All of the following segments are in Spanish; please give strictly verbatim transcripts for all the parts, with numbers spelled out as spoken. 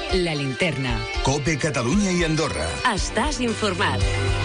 La Linterna. COPE Catalunya i Andorra. Estàs informat.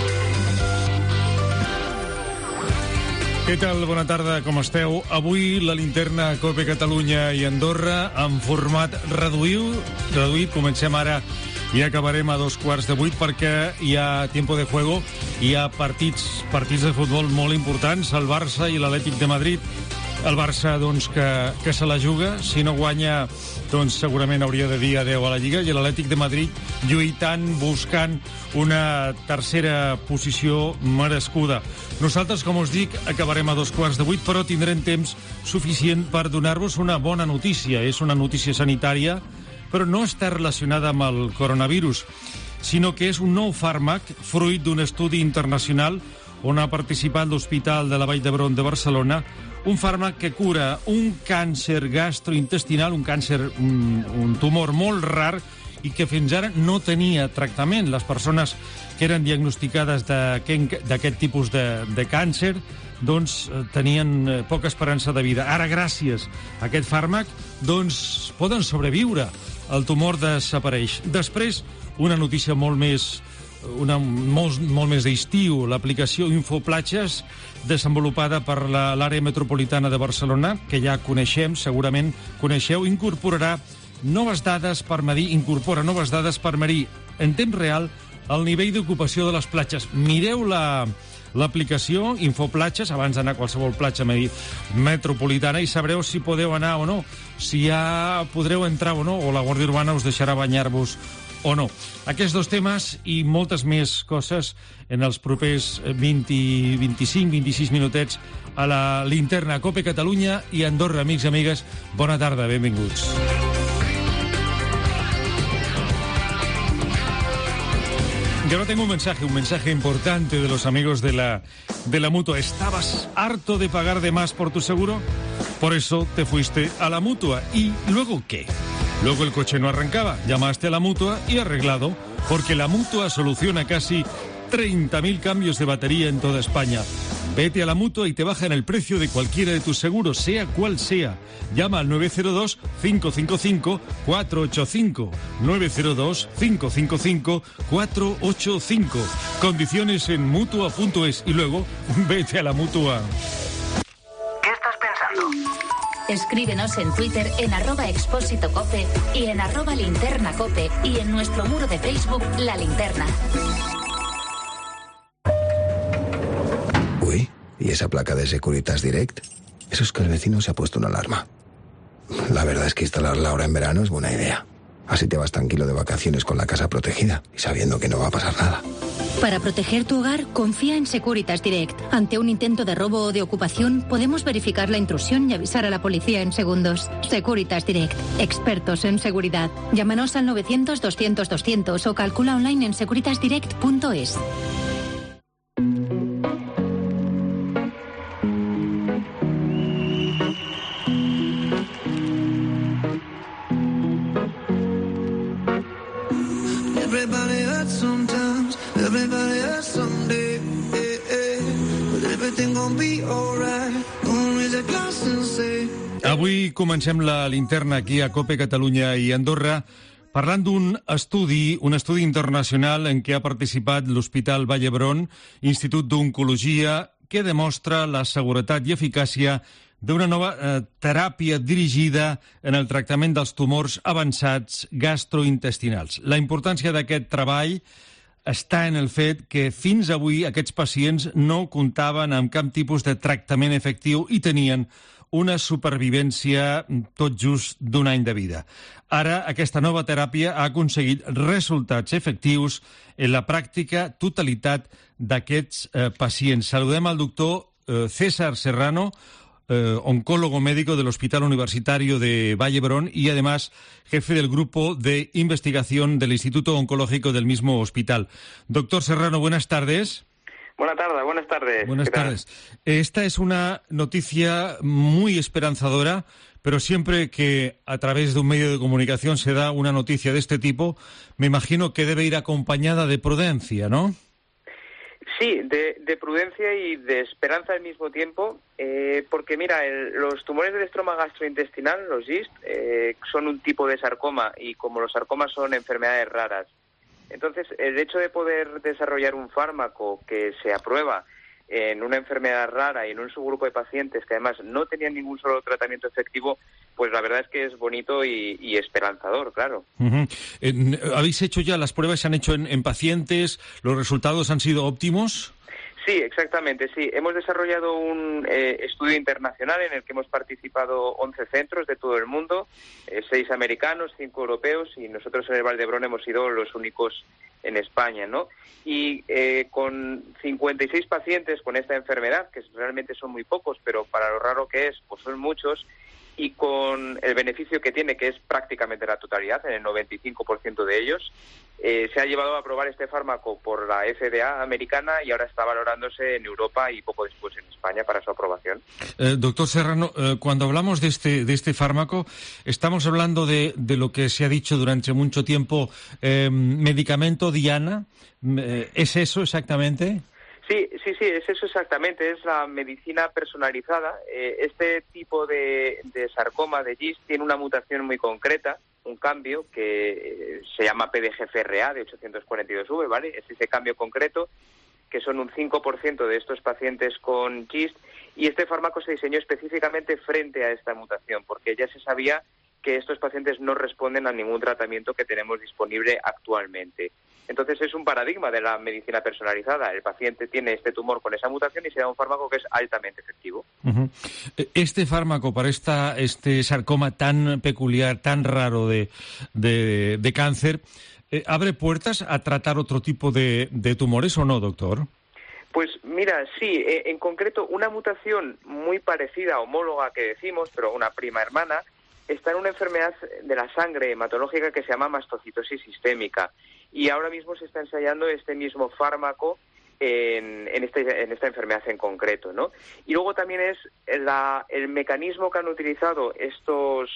Què tal? Bona tarda, com esteu? Avui la Linterna COPE Catalunya i Andorra en format reduït. reduït. Comencem ara i acabarem a dos quarts de vuit perquè hi ha tiempo de juego, hi ha partits, partits de futbol molt importants, el Barça i l'Atlètic de Madrid. El Barça, doncs, que, que se la juga. Si no guanya, doncs segurament hauria de dir adeu a la Lliga. I l'Atlètic de Madrid lluitant, buscant una tercera posició merescuda. Nosaltres, com us dic, acabarem a dos quarts de vuit, però tindrem temps suficient per donar-vos una bona notícia. És una notícia sanitària, però no està relacionada amb el coronavirus, sinó que és un nou fàrmac fruit d'un estudi internacional on ha participat l'Hospital de la Vall d'Hebron de Barcelona, un fàrmac que cura un càncer gastrointestinal, un càncer, un, un tumor molt rar i que fins ara no tenia tractament. Les persones que eren diagnosticades d'aquest tipus de, de càncer doncs tenien poca esperança de vida. Ara, gràcies a aquest fàrmac, doncs poden sobreviure. El tumor desapareix. Després, una notícia molt més una, molt, molt més d'estiu, l'aplicació Infoplatges, desenvolupada per l'àrea metropolitana de Barcelona, que ja coneixem, segurament coneixeu, incorporarà noves dades per medir, incorpora noves dades per medir en temps real el nivell d'ocupació de les platges. Mireu la l'aplicació Infoplatges abans d'anar a qualsevol platja metropolitana i sabreu si podeu anar o no, si ja podreu entrar o no, o la Guàrdia Urbana us deixarà banyar-vos o no. Aquests dos temes i moltes més coses en els propers vint, vint-i-cinc, vint-i-sis minutets a la Linterna COPE Catalunya i Andorra. Amics i amigues, bona tarda, benvinguts. Y ahora tengo un mensaje, un mensaje importante de los amigos de la, de la Mutua. ¿Estabas harto de pagar de más por tu seguro? Por eso te fuiste a la Mutua. ¿Y luego qué? Luego el coche no arrancaba, llamaste a la Mutua y arreglado, porque la Mutua soluciona casi treinta mil cambios de batería en toda España. Vete a la Mutua y te bajan el precio de cualquiera de tus seguros, sea cual sea. Llama al nueve cero dos, cinco cinco cinco, cuatro ocho cinco. nueve cero dos, cinco cinco cinco, cuatro ocho cinco. Condiciones en Mutua punto es y luego vete a la Mutua. ¿Qué estás pensando? Escríbenos en Twitter en arroba expósito cope y en arroba linterna cope y en nuestro muro de Facebook La Linterna. Uy, ¿y esa placa de Securitas Direct? Eso es que el vecino se ha puesto una alarma. La verdad es que instalarla ahora en verano es buena idea. Así te vas tranquilo de vacaciones con la casa protegida y sabiendo que no va a pasar nada. Para proteger tu hogar, confía en Securitas Direct. Ante un intento de robo o de ocupación, podemos verificar la intrusión y avisar a la policía en segundos. Securitas Direct, expertos en seguridad. Llámanos al novecientos, doscientos, doscientos o calcula online en securitas direct punto es. Avui comencem la Linterna aquí a COPE Catalunya i Andorra parlant d'un estudi, un estudi internacional en què ha participat l'Hospital Vall d'Hebron, Institut d'Oncologia, que demostra la seguretat i eficàcia d'una nova eh, teràpia dirigida en el tractament dels tumors avançats gastrointestinals. La importància d'aquest treball està en el fet que fins avui aquests pacients no comptaven amb cap tipus de tractament efectiu i tenien una supervivència tot just d'un any de vida. Ara, aquesta nova teràpia ha aconseguit resultats efectius en la pràctica totalitat d'aquests eh, pacients. Saludem al doctor eh, César Serrano, eh, oncólogo médico del Hospital Universitario de Vall d'Hebron y además jefe del grupo de investigación del Instituto Oncológico del mismo hospital. Doctor Serrano, buenas tardes. Buenas tardes, buenas tardes. Buenas tardes. Esta es una noticia muy esperanzadora, pero siempre que a través de un medio de comunicación se da una noticia de este tipo, me imagino que debe ir acompañada de prudencia, ¿no? Sí, de, de prudencia y de esperanza al mismo tiempo, eh, porque mira, el, los tumores del estroma gastrointestinal, los GIST, eh, son un tipo de sarcoma y como los sarcomas son enfermedades raras, entonces el hecho de poder desarrollar un fármaco que se aprueba en una enfermedad rara y en un subgrupo de pacientes que además no tenían ningún solo tratamiento efectivo, pues la verdad es que es bonito y, y esperanzador, claro. Uh-huh. Eh, ¿Habéis hecho ya las pruebas? ¿Se han hecho en, en pacientes? ¿Los resultados han sido óptimos? Sí, exactamente, sí. Hemos desarrollado un eh, estudio internacional en el que hemos participado once centros de todo el mundo, eh, seis americanos, cinco europeos, y nosotros en el Vall d'Hebron hemos sido los únicos en España, ¿no? Y eh, con cincuenta y seis pacientes con esta enfermedad, que realmente son muy pocos, pero para lo raro que es, pues son muchos, y con el beneficio que tiene, que es prácticamente la totalidad, en el noventa y cinco por ciento de ellos, eh, se ha llevado a aprobar este fármaco por la F D A americana y ahora está valorándose en Europa y poco después en España para su aprobación. Eh, doctor Serrano, eh, cuando hablamos de este de este fármaco, estamos hablando de, de lo que se ha dicho durante mucho tiempo, eh, medicamento diana. Eh, ¿Es eso exactamente? Sí, sí, sí, es eso exactamente, es la medicina personalizada. Eh, este tipo de, de sarcoma, de GIST, tiene una mutación muy concreta, un cambio que eh, se llama P D G F R A de ochocientos cuarenta y dos V, ¿vale? Es ese cambio concreto, que son un cinco por ciento de estos pacientes con GIST, y este fármaco se diseñó específicamente frente a esta mutación, porque ya se sabía que estos pacientes no responden a ningún tratamiento que tenemos disponible actualmente. Entonces es un paradigma de la medicina personalizada. El paciente tiene este tumor con esa mutación y se da un fármaco que es altamente efectivo. Uh-huh. Este fármaco para esta, este sarcoma tan peculiar, tan raro de, de, de cáncer, eh, ¿abre puertas a tratar otro tipo de, de tumores o no, doctor? Pues mira, sí, eh, en concreto una mutación muy parecida, homóloga que decimos, pero una prima hermana, está en una enfermedad de la sangre hematológica que se llama mastocitosis sistémica. Y ahora mismo se está ensayando este mismo fármaco en, en, este, en esta enfermedad en concreto, ¿no? Y luego también es la, el mecanismo que han utilizado estos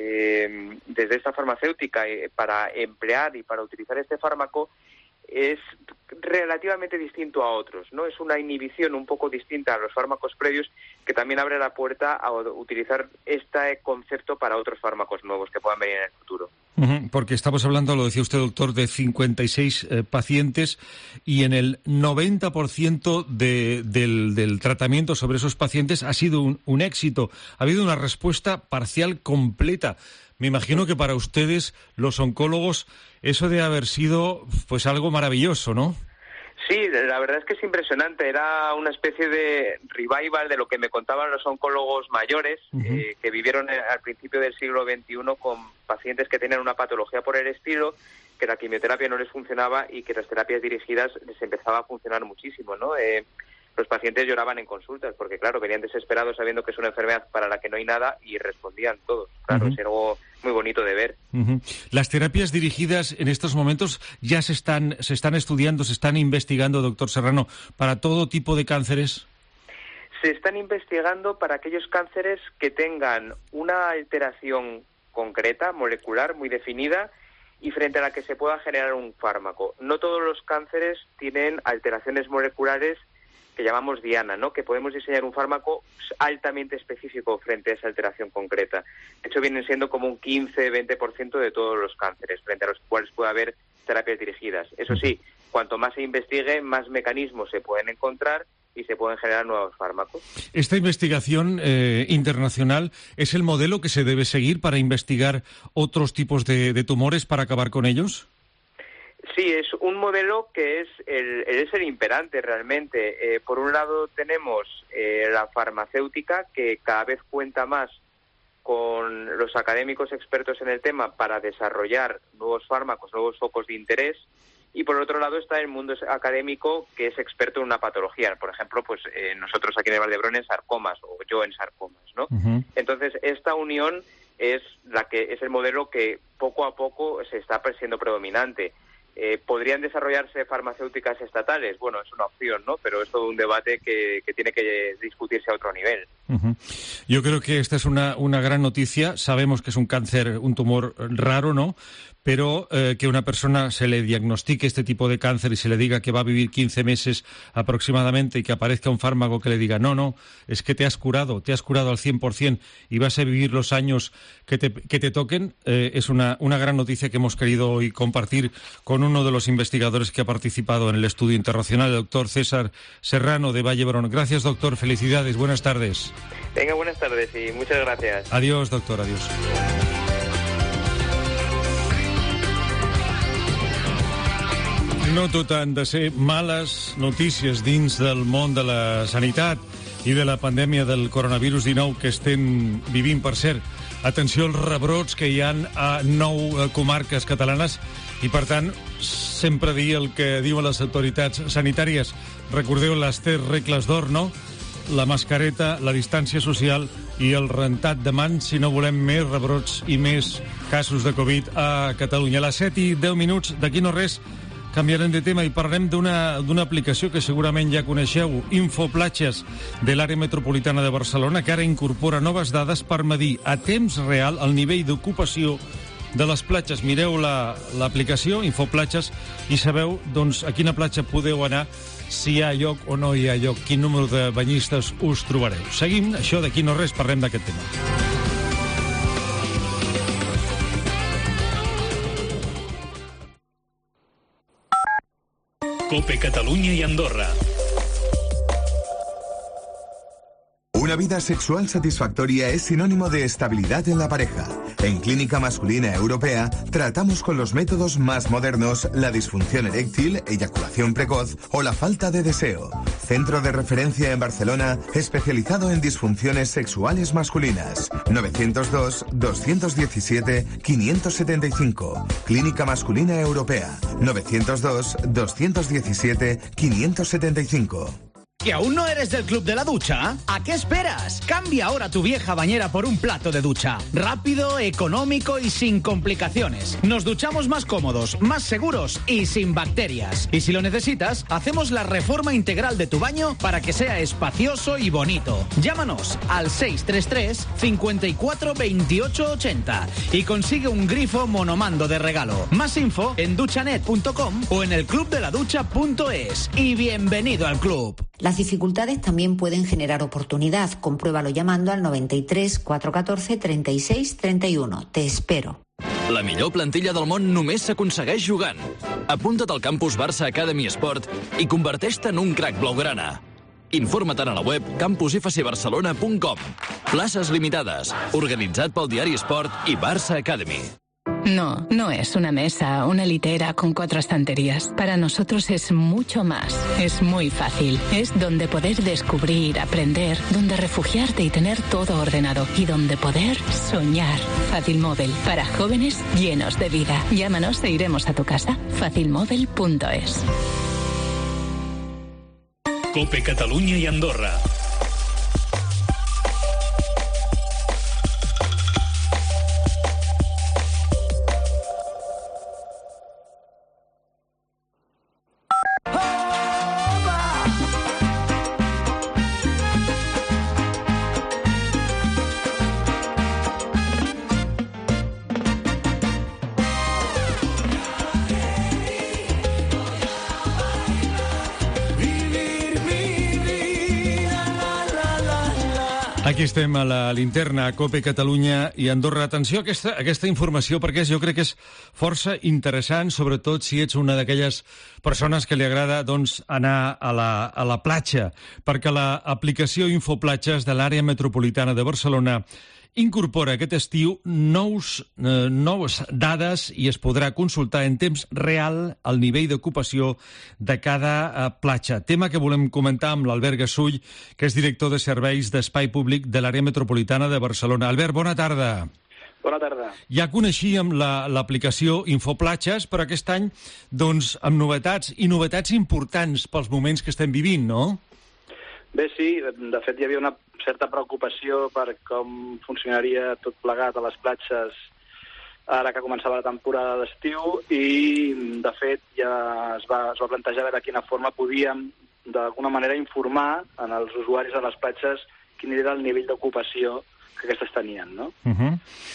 eh, desde esta farmacéutica eh, para emplear y para utilizar este fármaco es relativamente distinto a otros, ¿no? Es una inhibición un poco distinta a los fármacos previos que también abre la puerta a utilizar este concepto para otros fármacos nuevos que puedan venir en el futuro. Uh-huh, porque estamos hablando, lo decía usted, doctor, de cincuenta y seis eh, pacientes y en el noventa por ciento de, del, del tratamiento sobre esos pacientes ha sido un, un éxito. Ha habido una respuesta parcial completa. Me imagino que para ustedes, los oncólogos, eso debe haber sido pues algo maravilloso, ¿no? Sí, la verdad es que es impresionante. Era una especie de revival de lo que me contaban los oncólogos mayores, uh-huh. eh, que vivieron al principio del siglo veintiuno con pacientes que tenían una patología por el estilo, que la quimioterapia no les funcionaba y que las terapias dirigidas les empezaba a funcionar muchísimo, ¿no? Eh, los pacientes lloraban en consultas porque, claro, venían desesperados sabiendo que es una enfermedad para la que no hay nada y respondían todos. Claro, uh-huh. Es algo muy bonito de ver. Uh-huh. Las terapias dirigidas en estos momentos ya se están, se están estudiando, se están investigando, doctor Serrano, para todo tipo de cánceres. Se están investigando para aquellos cánceres que tengan una alteración concreta, molecular, muy definida, y frente a la que se pueda generar un fármaco. No todos los cánceres tienen alteraciones moleculares que llamamos diana, ¿no? Que podemos diseñar un fármaco altamente específico frente a esa alteración concreta. De hecho, vienen siendo como un quince a veinte por ciento de todos los cánceres, frente a los cuales puede haber terapias dirigidas. Eso sí, cuanto más se investigue, más mecanismos se pueden encontrar y se pueden generar nuevos fármacos. ¿Esta investigación eh, internacional es el modelo que se debe seguir para investigar otros tipos de, de tumores para acabar con ellos? Sí, es un modelo que es el, es el imperante realmente. Eh, por un lado tenemos eh, la farmacéutica, que cada vez cuenta más con los académicos expertos en el tema para desarrollar nuevos fármacos, nuevos focos de interés. Y por otro lado está el mundo académico, que es experto en una patología. Por ejemplo, pues eh, nosotros aquí en el Vall d'Hebron en sarcomas, o yo en sarcomas, ¿no? Uh-huh. Entonces, esta unión es la que es el modelo que poco a poco se está siendo predominante. Eh, ¿Podrían desarrollarse farmacéuticas estatales? Bueno, es una opción, ¿no? Pero es todo un debate que, que tiene que discutirse a otro nivel. Uh-huh. Yo creo que esta es una, una gran noticia. Sabemos que es un cáncer, un tumor raro, ¿no? Pero eh, que una persona se le diagnostique este tipo de cáncer y se le diga que va a vivir quince meses aproximadamente y que aparezca un fármaco que le diga no, no, es que te has curado, te has curado al cien por ciento y vas a vivir los años que te, que te toquen, eh, es una, una gran noticia que hemos querido hoy compartir con uno de los investigadores que ha participado en el estudio internacional, el doctor César Serrano de Vallebrón. Gracias, doctor. Felicidades. Buenas tardes. Venga, buenas tardes y muchas gracias. Adiós, doctor. Adiós. No tot han de ser males notícies dins del món de la sanitat i de la pandèmia del coronavirus dinou que estem vivint. Per cert, atenció als rebrots que hi ha a nou comarques catalanes i, per tant, sempre dir el que diuen les autoritats sanitàries. Recordeu les tres regles d'or, no? La mascareta, la distància social i el rentat de mans si no volem més rebrots i més casos de Covid a Catalunya. A les set i deu minuts, d'aquí no res, canviarem de tema i parlarem d'una d'una aplicació que segurament ja coneixeu, Infoplatges, de l'àrea metropolitana de Barcelona, que ara incorpora noves dades per medir a temps real el nivell d'ocupació de les platges. Mireu l'aplicació, la, Infoplatges, i sabeu doncs, a quina platja podeu anar, si hi ha lloc o no hi ha lloc, quin número de banyistes us trobareu. Seguim, això d'aquí no res, parlem d'aquest tema. COPE Catalunya y Andorra. Una vida sexual satisfactoria es sinónimo de estabilidad en la pareja. En Clínica Masculina Europea tratamos con los métodos más modernos la disfunción eréctil, eyaculación precoz o la falta de deseo. Centro de referencia en Barcelona especializado en disfunciones sexuales masculinas. nueve cero dos, dos uno siete, cinco siete cinco. Clínica Masculina Europea. nueve cero dos, dos uno siete, cinco siete cinco. ¿Que aún no eres del club de la ducha? ¿A qué esperas? Cambia ahora tu vieja bañera por un plato de ducha. Rápido, económico y sin complicaciones. Nos duchamos más cómodos, más seguros y sin bacterias. Y si lo necesitas, hacemos la reforma integral de tu baño para que sea espacioso y bonito. Llámanos al seis tres tres, cinco cuatro, veintiocho ochenta y consigue un grifo monomando de regalo. Más info en duchanet punto com o en el club de la ducha punto es. Y bienvenido al club. Las dificultades también pueden generar oportunidad. Compruébalo llamando al noventa y tres, cuatro catorce, treinta y seis, treinta y uno. Te espero. La millor plantilla del món només s'aconsegueix jugant. Apunta't al campus Barça Academy Sport i converteix-te en un crac blaugrana. Informa't a la web campus f c barcelona punt com. Places limitades. Organitzat pel diari Sport i Barça Academy. No, no es una mesa, una litera con cuatro estanterías. Para nosotros es mucho más. Es muy fácil. Es donde poder descubrir, aprender, donde refugiarte y tener todo ordenado. Y donde poder soñar. Fácilmóvil, para jóvenes llenos de vida. Llámanos e iremos a tu casa. fácilmóvil punto es. COPE Catalunya y Andorra. Aquí estem a la linterna, a COPE Catalunya i Andorra. Atenció a aquesta, a aquesta informació, perquè jo crec que és força interessant, sobretot si ets una d'aquelles persones que li agrada doncs, anar a la, a la platja, perquè l'aplicació Infoplatges de l'àrea metropolitana de Barcelona incorpora aquest estiu nous, eh, nous dades i es podrà consultar en temps real el nivell d'ocupació de cada eh, platja. Tema que volem comentar amb l'Albert Gasull, que és director de serveis d'espai públic de l'àrea metropolitana de Barcelona. Albert, bona tarda. Bona tarda. Ja coneixíem l'aplicació la, Infoplatges, però aquest any doncs, amb novetats, i novetats importants pels moments que estem vivint, no? Bé, sí, de fet hi havia una certa preocupació per com funcionaria tot plegat a les platges ara que començava la temporada d'estiu i, de fet, ja es va, es va plantejar de quina forma podíem, d'alguna manera, informar en els usuaris de les platges quin era el nivell d'ocupació que aquestes tenien, no? Uh-huh.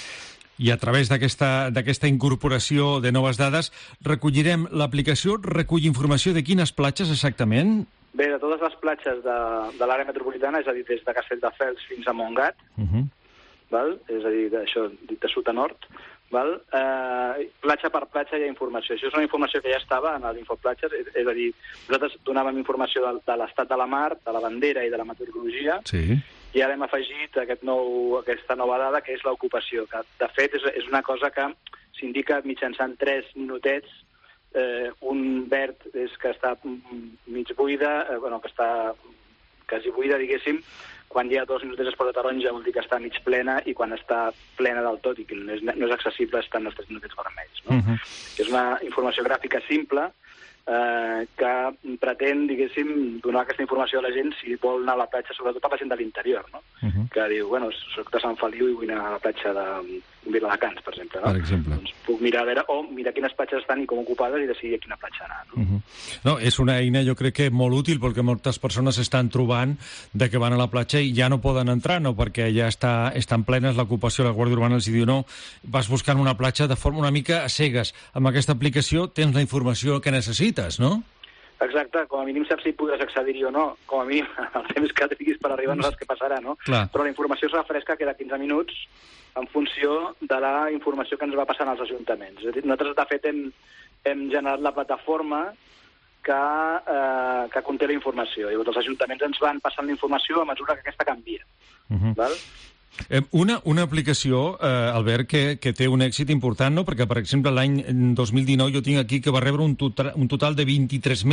I a través d'aquesta d'aquesta incorporació de noves dades recollirem, l'aplicació recull informació de quines platges exactament? Bé, de totes les platges de, de l'àrea metropolitana, és a dir, des de Castelldefels fins a Montgat, Uh-huh. val? És a dir, això, dit de sud a nord, val? Eh, platja per platja hi ha informació. Això és una informació que ja estava en l'Infoplatges, és, és a dir, nosaltres donàvem informació de, de l'estat de la mar, de la bandera i de la meteorologia, Sí. i ara hem afegit aquest nou, aquesta nova dada, que és l'ocupació, que de fet és, és una cosa que s'indica mitjançant tres minutets. Eh, un verd és que està mig buida, eh, bueno, que està quasi buida, diguéssim. Quan hi ha dos minutets es posa taronja vol dir que està mig plena, i quan està plena del tot i que no és, no és accessible estan els tres minutets vermells, no? Uh-huh. És una informació gràfica simple eh, que pretén, diguéssim, donar aquesta informació a la gent si vol anar a la platja, sobretot per la gent de l'interior, no? Uh-huh. Que diu, bueno, soc de Sant Feliu i vull anar a la platja de Viladecans, per exemple, no? Per exemple. Doncs puc mirar a veure, o mirar quines platges estan i com ocupades i decidir a quina platja anar, no? Uh-huh. No, és una eina, jo crec que molt útil, perquè moltes persones estan trobant de que van a la platja i ja no poden entrar, no? Perquè ja està, estan plenes, l'ocupació, la Guàrdia Urbana els diu, no, vas buscant una platja de forma una mica a cegues. Amb aquesta aplicació tens la informació que necessites, no? Exacte, com a mínim saps si podràs accedir-hi o no. Com a mínim, el temps que triguis per arribar no saps què passarà, no? Clar. Però la informació serà fresca, queda quinze minuts, en funció de la informació que ens va passant als ajuntaments. És a dir, nosaltres, de fet, hem, hem generat la plataforma que, eh, que conté la informació. I els ajuntaments ens van passant la informació a mesura que aquesta canvia. Uh-huh. Val? Eh, Una, una aplicació, eh, Albert, que, que té un èxit important, no? Perquè, per exemple, l'any dos mil dinou jo tinc aquí que va rebre un total, un total de vint-i-tres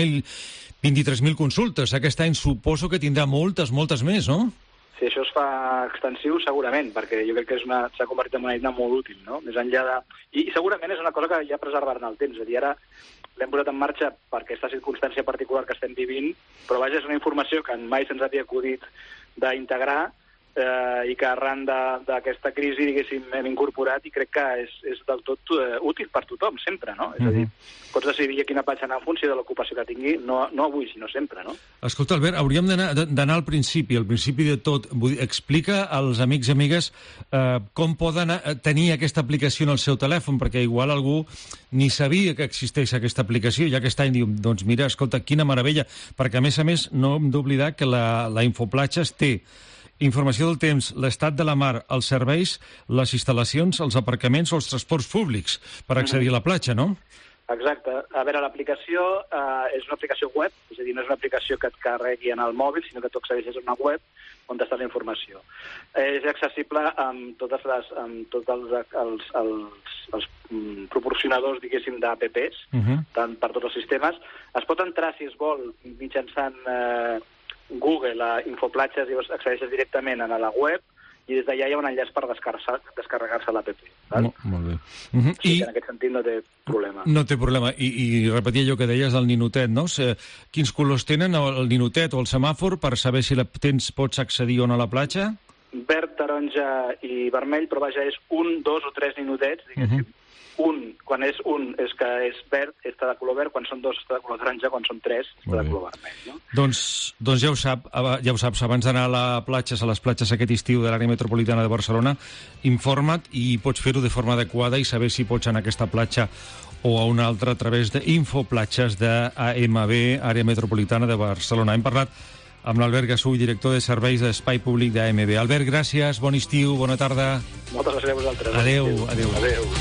mil consultes. Aquest any suposo que tindrà moltes, moltes més, no? Si això es fa extensiu, segurament, perquè jo crec que és una, s'ha convertit en una eina molt útil, no? Més enllà de... I, i segurament és una cosa que ja preservarà en el temps. És a dir, ara l'hem posat en marxa per aquesta circumstància particular que estem vivint, però vaja, és una informació que mai se'ns havia acudit d'integrar, eh, i que arran d'aquesta crisi, diguéssim, hem incorporat, i crec que és, és del tot eh, útil per tothom, sempre, no? És a dir, pots decidir a quina platja anar en funció de l'ocupació que tingui, no, no avui, sinó sempre, no? Escolta, Albert, hauríem d'anar al principi, al principi de tot. Vull dir, explica als amics i amigues eh, com poden tenir aquesta aplicació en el seu telèfon, perquè igual algú ni sabia que existeix aquesta aplicació, i aquest any diu, doncs mira, escolta, quina meravella, perquè a més a més no hem d'oblidar que la, la Infoplatges té informació del temps, l'estat de la mar, els serveis, les instal·lacions, els aparcaments o els transports públics per accedir a la platja, no? Exacte. A veure, l'aplicació eh, és una aplicació web, és a dir, no és una aplicació que et carregui en el mòbil, sinó que tu accedeixes a una web on està la informació. Eh, és accessible amb totes les, amb tots els, els, els, els mm, proporcionadors, diguéssim, d'apps, Uh-huh. tant per tots els sistemes. Es pot entrar, si es vol, mitjançant eh, Google a Infoplatges, i accedeixes directament a la web, i des d'allà hi ha un enllaç per descarregar-se descarregar l'app. Molt, molt bé. Uh-huh. O sigui I que en aquest sentit no té problema. no té problema. I, i repetia allò que deies del ninotet, no? Se, quins colors tenen el ninotet o el semàfor per saber si la, tens, pots accedir o no a la platja? Verd, taronja i vermell, però vaja, és un, dos o tres ninotets, diguéssim. Uh-huh. Un, quan és un, és que és verd, està de color verd, quan són dos està de color taronja, quan són tres està de color vermell, no? Doncs, doncs ja ho sap, ja ho saps, abans d'anar a, la platges, a les platges aquest estiu de l'àrea metropolitana de Barcelona, informa't i pots fer-ho de forma adequada i saber si pots anar a aquesta platja o a una altra a través d'Infoplatges d'A M B, àrea metropolitana de Barcelona. Hem parlat amb l'Albert Gasull, director de Serveis d'Espai Públic d'A M B. Albert, gràcies, bon estiu, bona tarda. Moltes gràcies a vosaltres. Adéu, adéu. Adéu.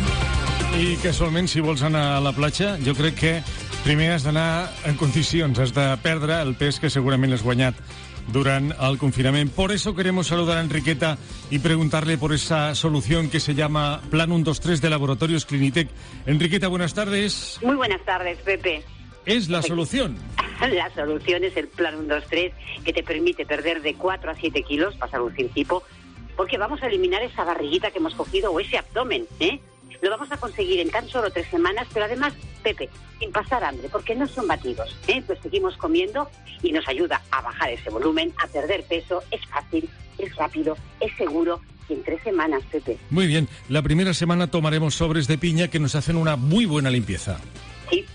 I casualment, si vols anar a la platja, jo crec que primer has d'anar en condicions, has de perdre el pes que segurament has guanyat durante el confinamiento. Por eso queremos saludar a Enriqueta y preguntarle por esa solución que se llama Plan uno dos tres de Laboratorios Clinitec. Enriqueta, buenas tardes. Muy buenas tardes, Pepe. ¿Es la solución? La solución es el Plan uno dos tres, que te permite perder de cuatro a siete kilos, pasar un tipo, porque vamos a eliminar esa barriguita que hemos cogido o ese abdomen, ¿eh? Lo vamos a conseguir en tan solo tres semanas, pero además, Pepe, sin pasar hambre, porque no son batidos, ¿eh? Pues seguimos comiendo y nos ayuda a bajar ese volumen, a perder peso. Es fácil, es rápido, es seguro y en tres semanas, Pepe. Muy bien. La primera semana tomaremos sobres de piña que nos hacen una muy buena limpieza. Sí,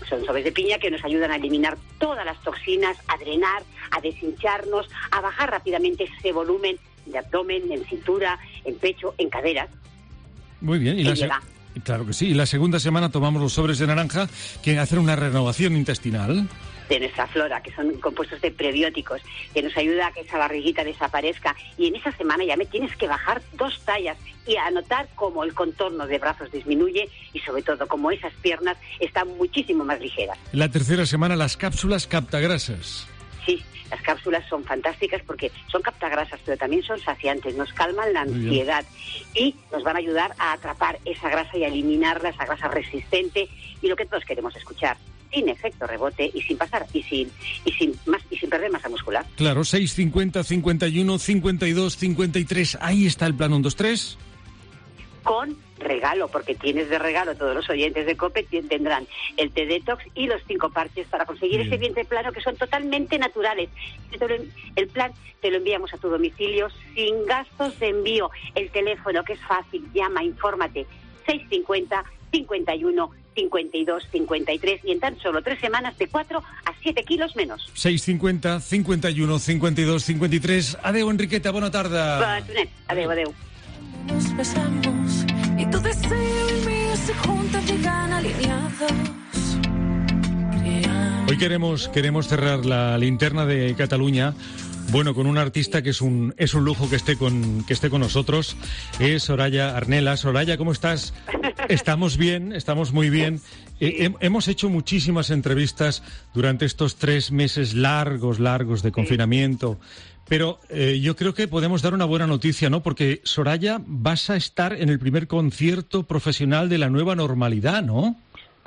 son sobres de piña que nos ayudan a eliminar todas las toxinas, a drenar, a deshincharnos, a bajar rápidamente ese volumen de abdomen, en cintura, en pecho, en caderas. Muy bien. ¿Y la se... Claro que sí. Y la segunda semana tomamos los sobres de naranja que hacen una renovación intestinal de nuestra flora, que son compuestos de prebióticos, que nos ayuda a que esa barriguita desaparezca. Y en esa semana ya me tienes que bajar dos tallas y a notar cómo el contorno de brazos disminuye y sobre todo cómo esas piernas están muchísimo más ligeras. La tercera semana, las cápsulas captagrasas. Sí, las cápsulas son fantásticas porque son captagrasas, pero también son saciantes, nos calman la ansiedad y nos van a ayudar a atrapar esa grasa y a eliminarla, esa grasa resistente y lo que todos queremos escuchar, sin efecto rebote y sin pasar y sin y sin más y sin perder masa muscular. Claro, seis cincuenta, cincuenta y uno, cincuenta y dos, cincuenta y tres, ahí está el plan uno, dos, tres. Con regalo, porque tienes de regalo, todos los oyentes de COPE tendrán el té detox y los cinco parches para conseguir Bien. ese vientre plano que son totalmente naturales. El plan te lo enviamos a tu domicilio sin gastos de envío. El teléfono, que es fácil, llama, infórmate, seis cincuenta, cincuenta y uno, cincuenta y dos, cincuenta y tres y en tan solo tres semanas de cuatro a siete kilos menos. seis cincuenta, cincuenta y uno, cincuenta y dos, cincuenta y tres. Adeu, Enriqueta, bona tarda. Bona tarda. Adeu, adeu. Nos besamos y tu deseo y mío se juntan, llegan alineados. Hoy queremos, queremos cerrar la linterna de Cataluña, bueno, con un artista que es un es un lujo que esté con que esté con nosotros. Es Soraya Arnela. Soraya, ¿cómo estás? Estamos bien, estamos muy bien. Eh, hemos hecho muchísimas entrevistas durante estos tres meses largos, largos de confinamiento. Pero eh, yo creo que podemos dar una buena noticia, ¿no? Porque, Soraya, vas a estar en el primer concierto profesional de la nueva normalidad, ¿no?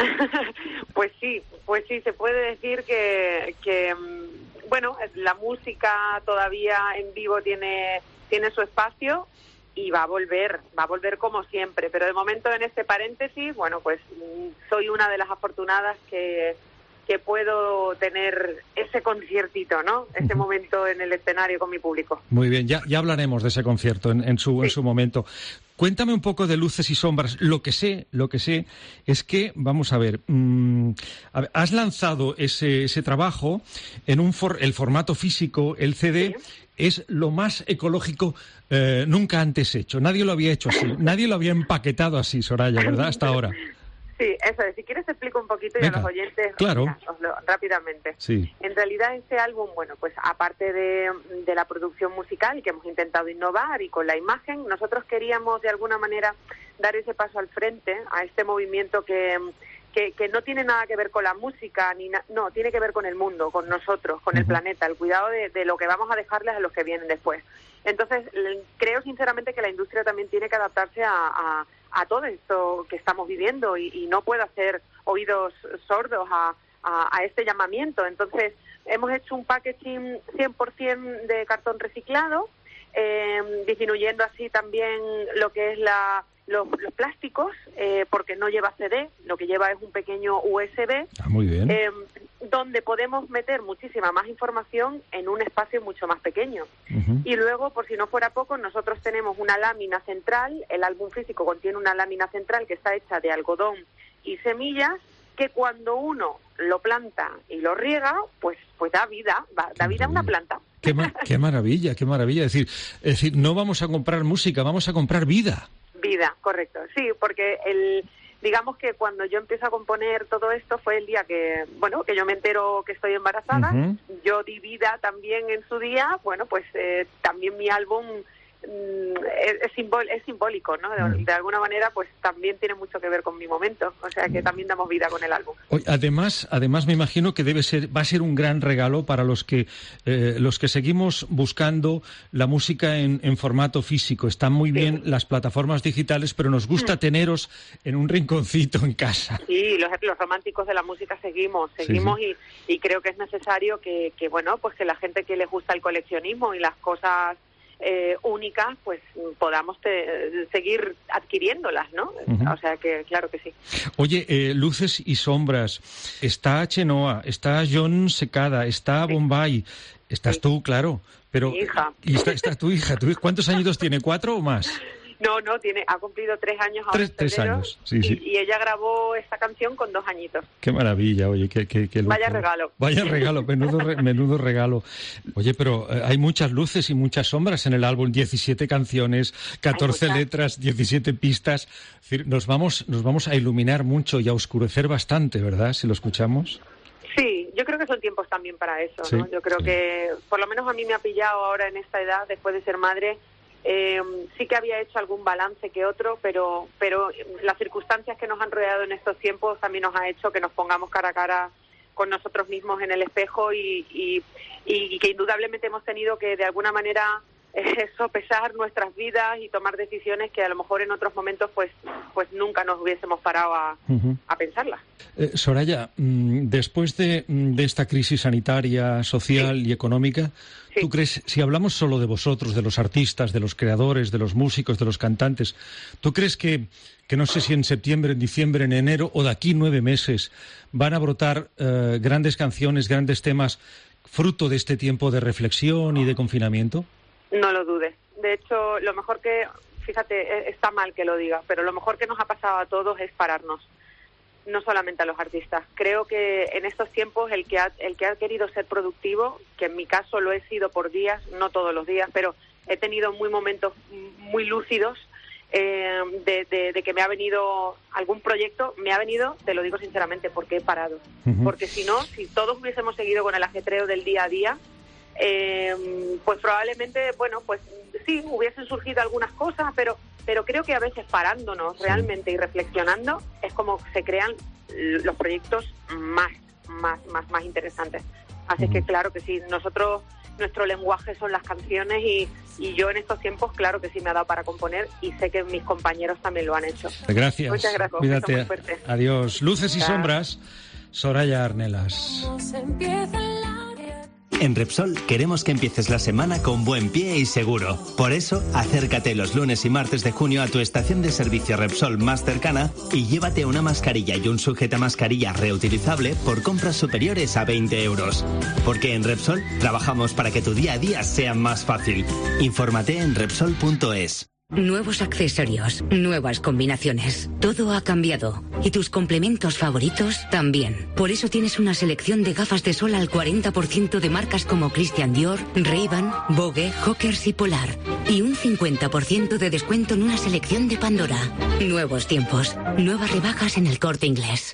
Pues sí, pues sí, se puede decir que, que, bueno, la música todavía en vivo tiene, tiene su espacio y va a volver, va a volver como siempre. Pero de momento, en este paréntesis, bueno, pues soy una de las afortunadas que... que puedo tener ese conciertito, ¿no? Ese uh-huh. momento en el escenario con mi público. Muy bien, ya, ya hablaremos de ese concierto en, en, su, sí. en su momento. Cuéntame un poco de Luces y Sombras. Lo que sé, lo que sé es que, vamos a ver, mmm, a ver has lanzado ese, ese trabajo en un for, el formato físico, el C D, sí. es lo más ecológico eh, nunca antes hecho. Nadie lo había hecho así, nadie lo había empaquetado así, Soraya, ¿verdad? Hasta ahora. Sí, eso es. Si quieres te explico un poquito y Venga, a los oyentes claro. mira, os lo, rápidamente. Sí. En realidad este álbum, bueno, pues aparte de, de la producción musical que hemos intentado innovar y con la imagen, nosotros queríamos de alguna manera dar ese paso al frente a este movimiento que, que, que no tiene nada que ver con la música, ni na- no, tiene que ver con el mundo, con nosotros, con uh-huh. el planeta, el cuidado de, de lo que vamos a dejarles a los que vienen después. Entonces, creo sinceramente que la industria también tiene que adaptarse a, a, a todo esto que estamos viviendo y, y no puede hacer oídos sordos a, a, a este llamamiento. Entonces, hemos hecho un packaging cien por ciento de cartón reciclado, eh, disminuyendo así también lo que es la los, los plásticos, eh, porque no lleva C D, lo que lleva es un pequeño U S B. Ah, muy bien. Eh, donde podemos meter muchísima más información en un espacio mucho más pequeño. Uh-huh. Y luego, por si no fuera poco, nosotros tenemos una lámina central, el álbum físico contiene una lámina central que está hecha de algodón y semillas, que cuando uno lo planta y lo riega, pues pues da vida, da vida a una planta. Qué, ma- qué maravilla, qué maravilla. Es decir, es decir, no vamos a comprar música, vamos a comprar vida. Vida, correcto. Sí, porque el... digamos que cuando yo empiezo a componer todo esto fue el día que, bueno, que yo me entero que estoy embarazada. Uh-huh. Yo di vida también en su día. Bueno, pues eh, también mi álbum mm, es, es, simbol, es simbólico, ¿no? De, uh-huh. de alguna manera, pues también tiene mucho que ver con mi momento. O sea, que también damos vida con el álbum. Además, además me imagino que debe ser, va a ser un gran regalo para los que eh, los que seguimos buscando la música en, en formato físico. Están muy sí. bien las plataformas digitales, pero nos gusta uh-huh. teneros en un rinconcito en casa. Sí, los, los románticos de la música seguimos, seguimos sí, sí. Y, y creo que es necesario que, que, bueno, pues que la gente que les gusta el coleccionismo y las cosas eh, únicas, pues podamos te, seguir adquiriéndolas, ¿no? Uh-huh. O sea que, claro que sí. Oye, eh, Luces y Sombras, está Chenoa, está John Secada, está sí. Bombay, estás sí. tú, claro, pero... Mi hija. Y está, está tu hija. ¿Tú, ¿Cuántos añitos tiene? ¿Cuatro o más? No, no, tiene, ha cumplido tres años ahora. Tres, en tres febrero, años, sí, sí. Y, y ella grabó esta canción con dos añitos. Qué maravilla, oye, qué, qué, qué Vaya regalo. Vaya regalo, menudo, re, menudo regalo. Oye, pero eh, hay muchas luces y muchas sombras en el álbum, diecisiete canciones, catorce letras, diecisiete pistas. Es decir, nos vamos, nos vamos a iluminar mucho y a oscurecer bastante, ¿verdad?, si lo escuchamos. Sí, yo creo que son tiempos también para eso, sí, ¿no? Yo creo sí. que, por lo menos a mí me ha pillado ahora en esta edad, después de ser madre. Eh, sí que había hecho algún balance que otro, pero pero las circunstancias que nos han rodeado en estos tiempos también nos ha hecho que nos pongamos cara a cara con nosotros mismos en el espejo y, y, y que indudablemente hemos tenido que de alguna manera eh, sopesar nuestras vidas y tomar decisiones que a lo mejor en otros momentos pues pues nunca nos hubiésemos parado a, uh-huh. a pensarlas. Eh, Soraya, después de, de esta crisis sanitaria, social sí. y económica, ¿tú crees, si hablamos solo de vosotros, de los artistas, de los creadores, de los músicos, de los cantantes, ¿tú crees que, que no sé si en septiembre, en diciembre, en enero o de aquí nueve meses van a brotar eh, grandes canciones, grandes temas, fruto de este tiempo de reflexión y de confinamiento? No lo dudes. De hecho, lo mejor que, fíjate, está mal que lo diga, pero lo mejor que nos ha pasado a todos es pararnos. No solamente a los artistas. Creo que en estos tiempos el que ha, el que ha querido ser productivo, que en mi caso lo he sido por días, no todos los días, pero he tenido muy momentos muy lúcidos eh, de, de, de que me ha venido algún proyecto, me ha venido, te lo digo sinceramente, porque he parado. Uh-huh. Porque si no, si todos hubiésemos seguido con el ajetreo del día a día, eh, pues probablemente, bueno, pues sí, hubiesen surgido algunas cosas, pero pero creo que a veces parándonos sí. realmente y reflexionando es como se crean los proyectos más, más, más, más interesantes. Así uh-huh. que claro que sí, nosotros, nuestro lenguaje son las canciones y, y yo en estos tiempos claro que sí me ha dado para componer y sé que mis compañeros también lo han hecho. Gracias. Muchas gracias. Cuídate. Adiós. Luces y sombras, Soraya Arnelas. En Repsol queremos que empieces la semana con buen pie y seguro. Por eso, acércate los lunes y martes de junio a tu estación de servicio Repsol más cercana y llévate una mascarilla y un sujetamascarilla reutilizable por compras superiores a veinte euros. Porque en Repsol trabajamos para que tu día a día sea más fácil. Infórmate en Repsol punto es. Nuevos accesorios, nuevas combinaciones. Todo ha cambiado. Y tus complementos favoritos también. Por eso tienes una selección de gafas de sol al cuarenta por ciento de marcas como Christian Dior, Ray-Ban, Vogue, Hawkers y Polar. Y un cincuenta por ciento de descuento en una selección de Pandora. Nuevos tiempos. Nuevas rebajas en El Corte Inglés.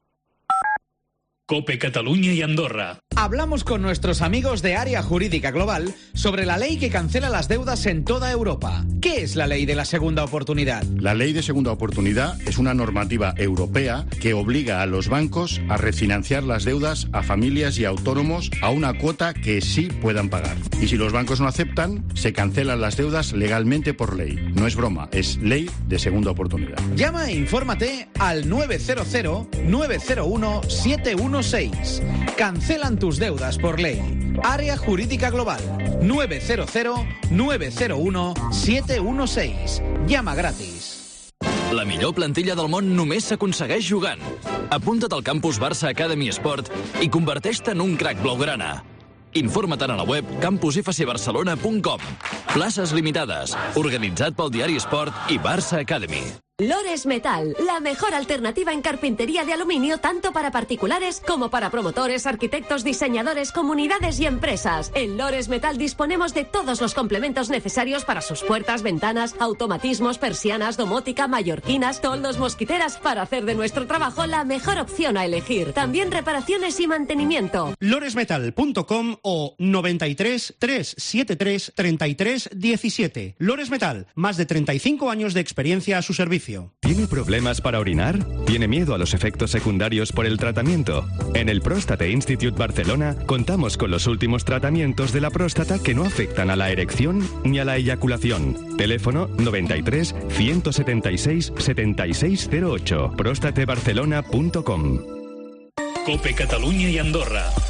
COPE Cataluña y Andorra. Hablamos con nuestros amigos de Área Jurídica Global sobre la ley que cancela las deudas en toda Europa. ¿Qué es la ley de la segunda oportunidad? La ley de segunda oportunidad es una normativa europea que obliga a los bancos a refinanciar las deudas a familias y autónomos a una cuota que sí puedan pagar. Y si los bancos no aceptan, se cancelan las deudas legalmente por ley. No es broma, es ley de segunda oportunidad. Llama e infórmate al nueve cero cero, nueve cero uno, siete uno seis. Cancelan tus deudas por ley. Área Jurídica Global. nueve cero cero, nueve cero uno, siete uno seis. Llama gratis. La millor plantilla del món només s'aconsegueix jugant. Apunta't al campus Barça Academy Sport i converteix-te en un crac blaugrana. Informa't a la web campus f c barcelona punt com. Places limitades. Organitzat pel diari Sport i Barça Academy. Lores Metal, la mejor alternativa en carpintería de aluminio tanto para particulares como para promotores, arquitectos, diseñadores, comunidades y empresas. En Lores Metal disponemos de todos los complementos necesarios para sus puertas, ventanas, automatismos, persianas, domótica, mallorquinas, toldos, mosquiteras, para hacer de nuestro trabajo la mejor opción a elegir. También reparaciones y mantenimiento. lores metal punto com o noventa y tres, trescientos setenta y tres, treinta y tres diecisiete. Lores Metal, más de treinta y cinco años de experiencia a su servicio. ¿Tiene problemas para orinar? ¿Tiene miedo a los efectos secundarios por el tratamiento? En el Prostate Institute Barcelona contamos con los últimos tratamientos de la próstata que no afectan a la erección ni a la eyaculación. Teléfono noventa y tres, ciento setenta y seis, setenta y seis cero ocho. próstate barcelona punto com. COPE Cataluña y Andorra.